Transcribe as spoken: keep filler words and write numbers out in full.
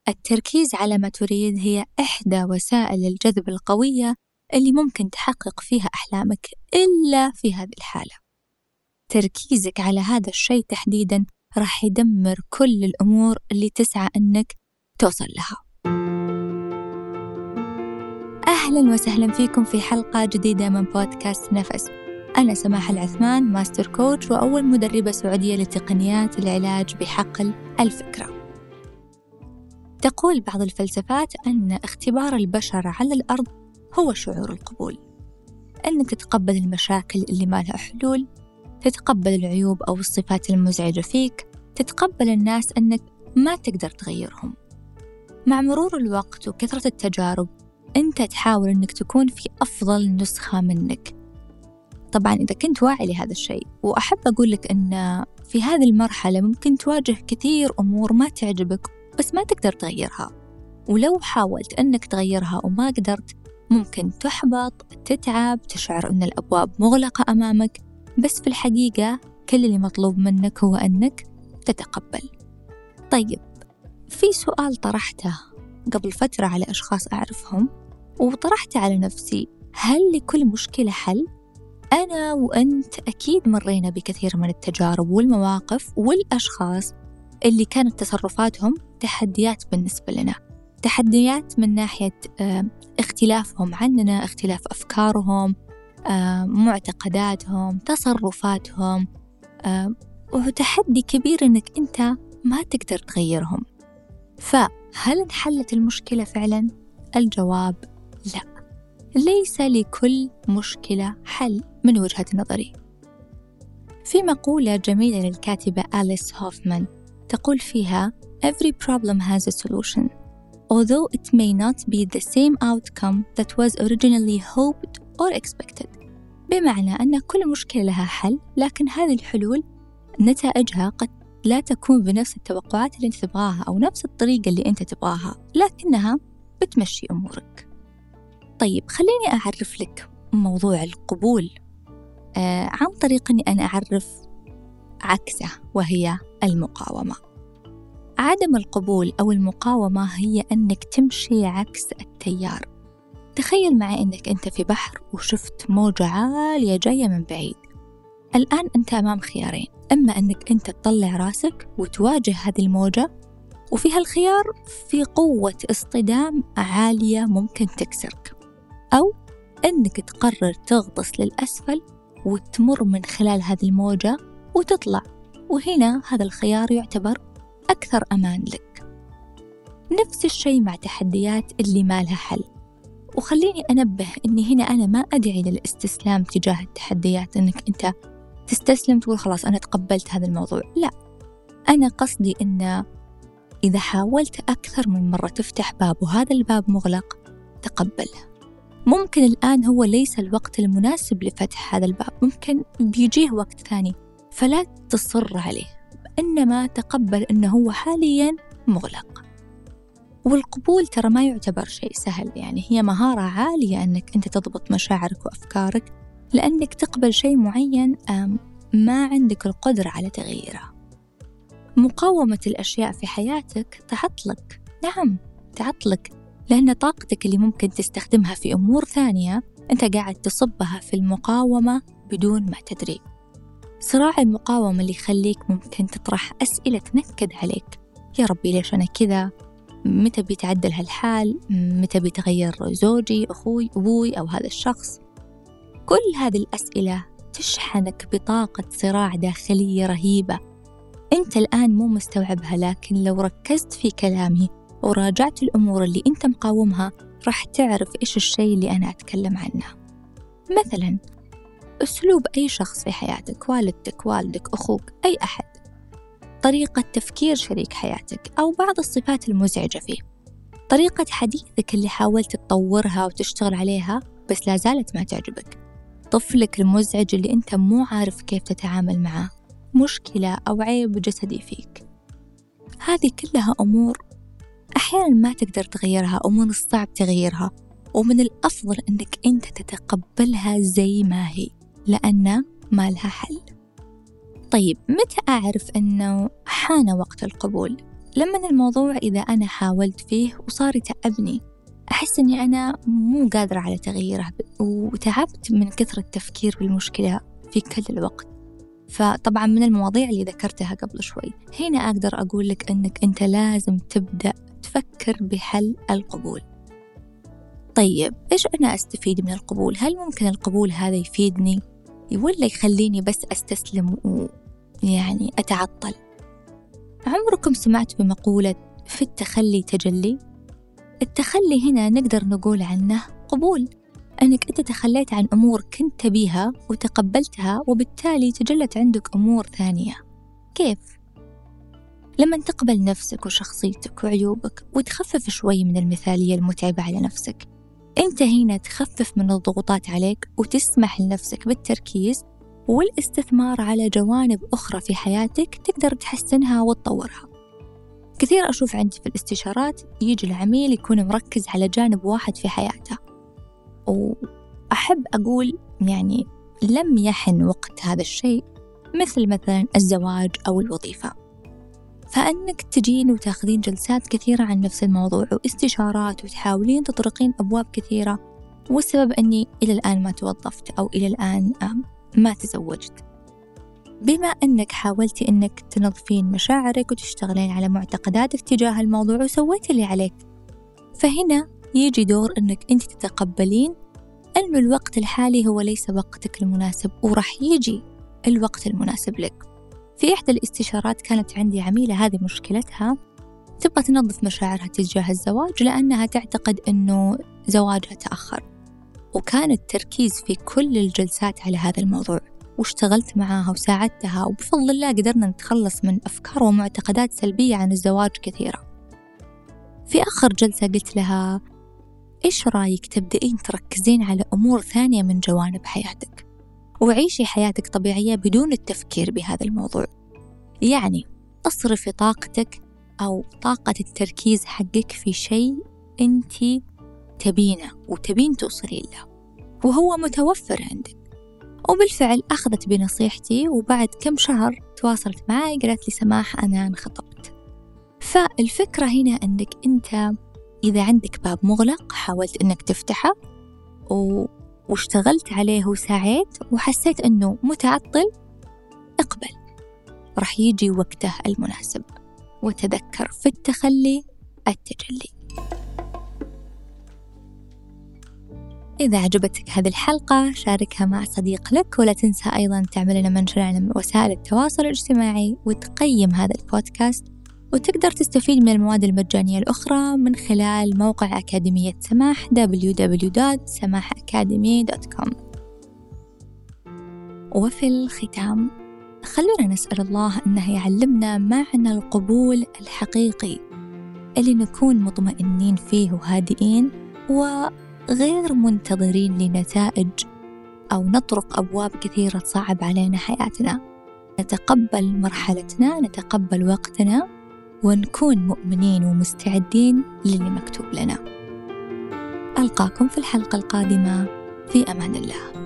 التركيز على ما تريد هي إحدى وسائل الجذب القوية اللي ممكن تحقق فيها أحلامك، إلا في هذه الحالة تركيزك على هذا الشيء تحديداً راح يدمر كل الأمور اللي تسعى أنك توصل لها. أهلاً وسهلاً فيكم في حلقة جديدة من بودكاست نفس. أنا سماح العثمان، ماستر كوتش وأول مدربة سعودية لتقنيات العلاج بحقل الفكرة. تقول بعض الفلسفات أن اختبار البشر على الأرض هو شعور القبول، أنك تتقبل المشاكل اللي ما لها حلول، تتقبل العيوب أو الصفات المزعجة فيك، تتقبل الناس أنك ما تقدر تغيرهم. مع مرور الوقت وكثرة التجارب أنت تحاول أنك تكون في أفضل نسخة منك. طبعاً إذا كنت واعي لهذا الشيء، وأحب أقول لك أن في هذه المرحلة ممكن تواجه كثير أمور ما تعجبك بس ما تقدر تغيرها، ولو حاولت أنك تغيرها وما قدرت ممكن تحبط، تتعب، تشعر أن الأبواب مغلقة أمامك. بس في الحقيقة كل اللي مطلوب منك هو أنك تتقبل. طيب، في سؤال طرحته قبل فترة على أشخاص أعرفهم وطرحته على نفسي: هل لكل مشكلة حل؟ أنا وأنت أكيد مرينا بكثير من التجارب والمواقف والأشخاص اللي كانت تصرفاتهم تحديات بالنسبة لنا، تحديات من ناحية اختلافهم عننا، اختلاف أفكارهم، معتقداتهم، تصرفاتهم، وتحدي كبير إنك أنت ما تقدر تغيرهم. فهل انحلت المشكلة فعلا؟ الجواب لا، ليس لكل مشكلة حل من وجهة نظري. في مقولة جميلة للكاتبة أليس هوفمان تقول فيها: Every problem has a solution, although it may not be the same outcome that was originally hoped or expected. بمعنى أن كل مشكلة لها حل، لكن هذه الحلول نتائجها قد لا تكون بنفس التوقعات اللي أنت تبغاها أو نفس الطريقة اللي أنت تبغاها، لكنها بتمشي أمورك. طيب، خليني أعرف لك موضوع القبول آه عن طريق أني أنا أعرف عكسه، وهي المقاومة. عدم القبول أو المقاومة هي أنك تمشي عكس التيار. تخيل معي أنك أنت في بحر وشفت موجة عالية جاية من بعيد. الآن أنت أمام خيارين: إما أنك أنت تطلع راسك وتواجه هذه الموجة، وفي هالخيار في قوة اصطدام عالية ممكن تكسرك، أو أنك تقرر تغطس للأسفل وتمر من خلال هذه الموجة وتطلع، وهنا هذا الخيار يعتبر أكثر أمان لك. نفس الشيء مع تحديات اللي ما لها حل. وخليني أنبه أني هنا أنا ما أدعي للاستسلام تجاه التحديات، أنك أنت تستسلم تقول خلاص أنا تقبلت هذا الموضوع. لا، أنا قصدي أن إذا حاولت أكثر من مرة تفتح باب وهذا الباب مغلق، تقبله. ممكن الآن هو ليس الوقت المناسب لفتح هذا الباب، ممكن بيجيه وقت ثاني، فلا تصر عليه، إنما تقبل أنه هو حالياً مغلق. والقبول ترى ما يعتبر شيء سهل، يعني هي مهارة عالية أنك أنت تضبط مشاعرك وأفكارك، لأنك تقبل شيء معين ما عندك القدرة على تغييره. مقاومة الأشياء في حياتك تعطلك، نعم تعطلك، لأن طاقتك اللي ممكن تستخدمها في أمور ثانية أنت قاعد تصبها في المقاومة بدون ما تدري. صراع المقاومة اللي يخليك ممكن تطرح أسئلة تنكد عليك: يا ربي ليش أنا كذا؟ متى بيتعدل هالحال؟ متى بيتغير زوجي، أخوي، أبوي أو هذا الشخص؟ كل هذه الأسئلة تشحنك بطاقة صراع داخلية رهيبة أنت الآن مو مستوعبها، لكن لو ركزت في كلامي وراجعت الأمور اللي أنت مقاومها راح تعرف إيش الشيء اللي أنا أتكلم عنه. مثلاً أسلوب أي شخص في حياتك، والدتك، والدك، أخوك، أي أحد، طريقة تفكير شريك حياتك، أو بعض الصفات المزعجة فيه، طريقة حديثك اللي حاولت تطورها وتشتغل عليها بس لا زالت ما تعجبك، طفلك المزعج اللي أنت مو عارف كيف تتعامل معه، مشكلة أو عيب جسدي فيك. هذه كلها أمور أحيانا ما تقدر تغيرها أو من الصعب تغييرها، ومن الأفضل أنك أنت تتقبلها زي ما هي، لأن ما لها حل. طيب، متى أعرف أنه حان وقت القبول؟ لما الموضوع إذا أنا حاولت فيه وصار يتعبني، أحس أني أنا مو قادرة على تغييره وتعبت من كثرة التفكير بالمشكلة في كل الوقت. فطبعا من المواضيع اللي ذكرتها قبل شوي، هنا أقدر أقول لك أنك أنت لازم تبدأ تفكر بحل القبول. طيب إيش أنا أستفيد من القبول؟ هل ممكن القبول هذا يفيدني ولا يخليني بس أستسلم ويعني أتعطل؟ عمركم سمعت بمقولة في التخلي تجلي؟ التخلي هنا نقدر نقول عنه قبول، أنك أنت تخليت عن أمور كنت تبيها وتقبلتها، وبالتالي تجلت عندك أمور ثانية. كيف؟ لما تقبل نفسك وشخصيتك وعيوبك وتخفف شوي من المثالية المتعبة على نفسك، أنت هنا تخفف من الضغوطات عليك وتسمح لنفسك بالتركيز والاستثمار على جوانب أخرى في حياتك تقدر تحسنها وتطورها. كثير أشوف عندي في الاستشارات يجي العميل يكون مركز على جانب واحد في حياته، وأحب أقول يعني لم يحن وقت هذا الشيء، مثل مثلا الزواج أو الوظيفة. فأنك تجين وتاخذين جلسات كثيرة عن نفس الموضوع واستشارات وتحاولين تطرقين أبواب كثيرة، والسبب أني إلى الآن ما توظفت أو إلى الآن ما تزوجت. بما أنك حاولتي أنك تنظفين مشاعرك وتشتغلين على معتقداتك تجاه الموضوع وسويت اللي عليك، فهنا يجي دور أنك أنت تتقبلين أن الوقت الحالي هو ليس وقتك المناسب، وراح يجي الوقت المناسب لك. في إحدى الاستشارات كانت عندي عميلة هذه مشكلتها، تبغى تنظف مشاعرها تجاه الزواج لأنها تعتقد أنه زواجها تأخر، وكان التركيز في كل الجلسات على هذا الموضوع، واشتغلت معاها وساعدتها، وبفضل الله قدرنا نتخلص من أفكار ومعتقدات سلبية عن الزواج كثيرة. في آخر جلسة قلت لها إيش رأيك تبدأين تركزين على أمور ثانية من جوانب حياتك وعيشي حياتك طبيعية بدون التفكير بهذا الموضوع، يعني أصرفي طاقتك أو طاقة التركيز حقك في شيء أنت تبينه وتبين توصلي له وهو متوفر عندك. وبالفعل أخذت بنصيحتي، وبعد كم شهر تواصلت معي قالت لي سماح أنا انخطبت. فالفكرة هنا أنك أنت إذا عندك باب مغلق حاولت أنك تفتحه و... واشتغلت عليه وسعيت وحسيت أنه متعطل، اقبل، رح يجي وقته المناسب. وتذكر في التخلي التجلي. إذا عجبتك هذه الحلقة شاركها مع صديق لك، ولا تنسى أيضا تعمل لنا منشن على وسائل التواصل الاجتماعي وتقيم هذا البودكاست. وتقدر تستفيد من المواد المجانية الأخرى من خلال موقع أكاديمية سماح دبليو دبليو دوت سماح أكاديمي دوت كوم. وفي الختام خلونا نسأل الله أنه يعلمنا معنى القبول الحقيقي اللي نكون مطمئنين فيه وهادئين وغير منتظرين لنتائج أو نطرق أبواب كثيرة تصعب علينا حياتنا. نتقبل مرحلتنا، نتقبل وقتنا، ونكون مؤمنين ومستعدين للي مكتوب لنا. ألقاكم في الحلقة القادمة، في أمان الله.